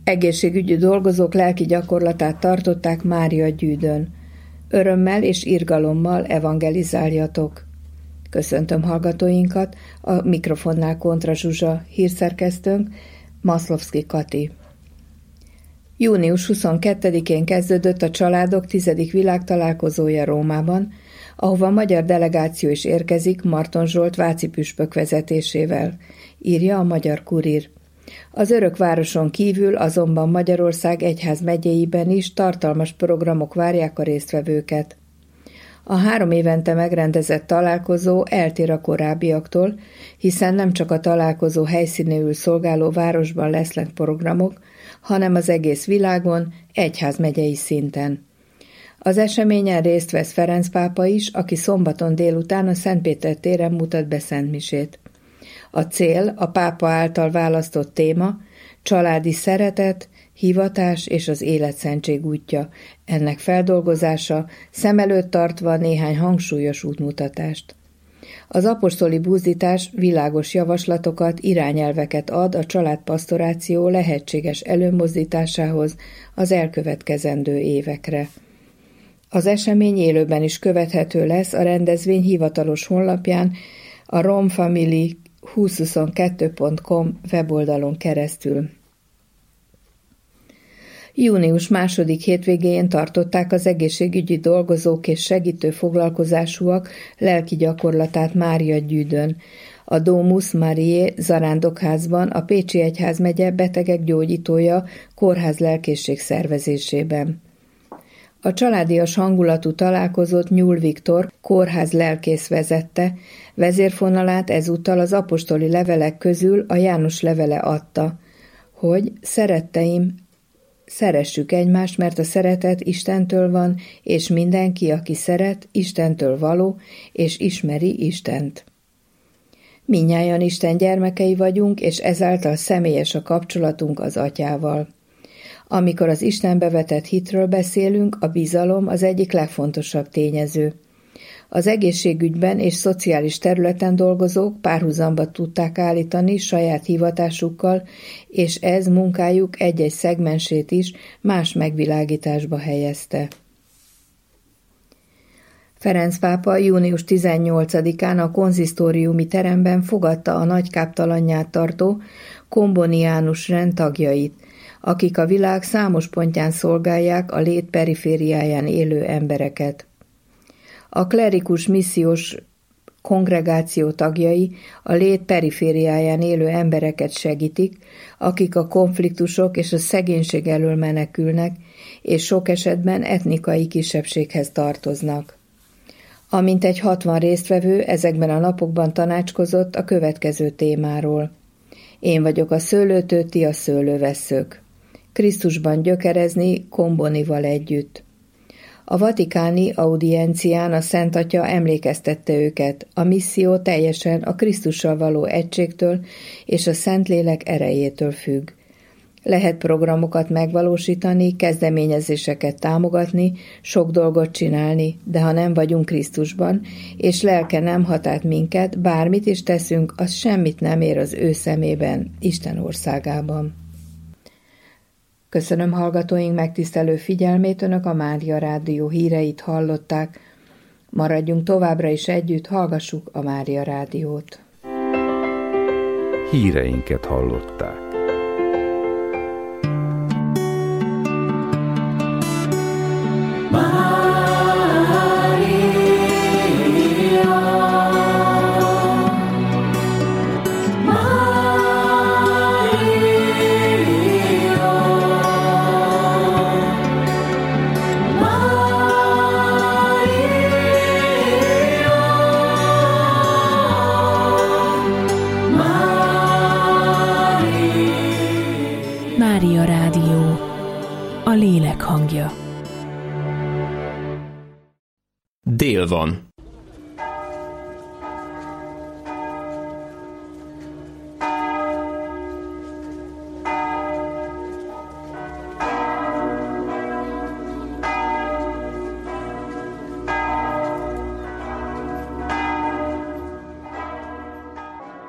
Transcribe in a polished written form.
Egészségügyi dolgozók lelki gyakorlatát tartották Mária Gyűdön. Örömmel és irgalommal evangelizáljatok. Köszöntöm hallgatóinkat, a mikrofonnál Kontra Zsuzsa, hírszerkesztőnk Maszlovszki Kati. Június 22-én kezdődött a családok 10. világtalálkozója Rómában, ahova magyar delegáció is érkezik Marton Zsolt váci püspök vezetésével, írja a Magyar Kurír. Az örökvároson kívül azonban Magyarország egyházmegyéiben is tartalmas programok várják a résztvevőket. A 3 évente megrendezett találkozó eltér a korábbiaktól, hiszen nem csak a találkozó helyszínéül szolgáló városban lesznek programok, hanem az egész világon, egyházmegyei szinten. Az eseményen részt vesz Ferenc pápa is, aki szombaton délután a Szentpéter téren mutat be szentmisét. A cél, a pápa által választott téma, családi szeretet, hivatás és az életszentség útja, ennek feldolgozása, szem előtt tartva néhány hangsúlyos útmutatást. Az apostoli buzdítás világos javaslatokat, irányelveket ad a családpasztoráció lehetséges előmozdításához az elkövetkezendő évekre. Az esemény élőben is követhető lesz a rendezvény hivatalos honlapján, a romfamily2022.com weboldalon keresztül. Június 2. hétvégén tartották az egészségügyi dolgozók és segítő foglalkozásúak lelki gyakorlatát Mária Gyűdön, a Domus Mariae zarándokházban, a Pécsi Egyházmegye betegek gyógyítója kórház lelkészség szervezésében. A családias hangulatú találkozót Nyúl Viktor kórház lelkész vezette, vezérfonalát ezúttal az apostoli levelek közül a János levele adta, hogy szeretteim, szeressük egymást, mert a szeretet Istentől van, és mindenki, aki szeret, Istentől való, és ismeri Istent. Mindnyájan Isten gyermekei vagyunk, és ezáltal személyes a kapcsolatunk az Atyával. Amikor az Istenbe vetett hitről beszélünk, a bizalom az egyik legfontosabb tényező. Az egészségügyben és szociális területen dolgozók párhuzamba tudták állítani saját hivatásukkal, és ez munkájuk egy-egy szegmensét is más megvilágításba helyezte. Ferenc pápa június 18-án a konzisztóriumi teremben fogadta a nagykáptalannyát tartó komboniánus rend tagjait, akik a világ számos pontján szolgálják a lét perifériáján élő embereket. A klerikus missziós kongregáció tagjai a lét perifériáján élő embereket segítik, akik a konfliktusok és a szegénység elől menekülnek, és sok esetben etnikai kisebbséghez tartoznak. A mintegy 60 résztvevő ezekben a napokban tanácskozott a következő témáról. Én vagyok a szőlőtő, ti a szőlővesszők. Krisztusban gyökerezni Combonival együtt. A vatikáni audiencián a Szent Atya emlékeztette őket, a misszió teljesen a Krisztussal való egységtől és a Szentlélek erejétől függ. Lehet programokat megvalósítani, kezdeményezéseket támogatni, sok dolgot csinálni, de ha nem vagyunk Krisztusban, és lelke nem hat át minket, bármit is teszünk, az semmit nem ér az ő szemében, Isten országában. Köszönöm hallgatóink megtisztelő figyelmét, Önök a Mária Rádió híreit hallották. Maradjunk továbbra is együtt, hallgassuk a Mária Rádiót. Híreinket hallották. Mária Rádió, a lélek hangja. Dél van.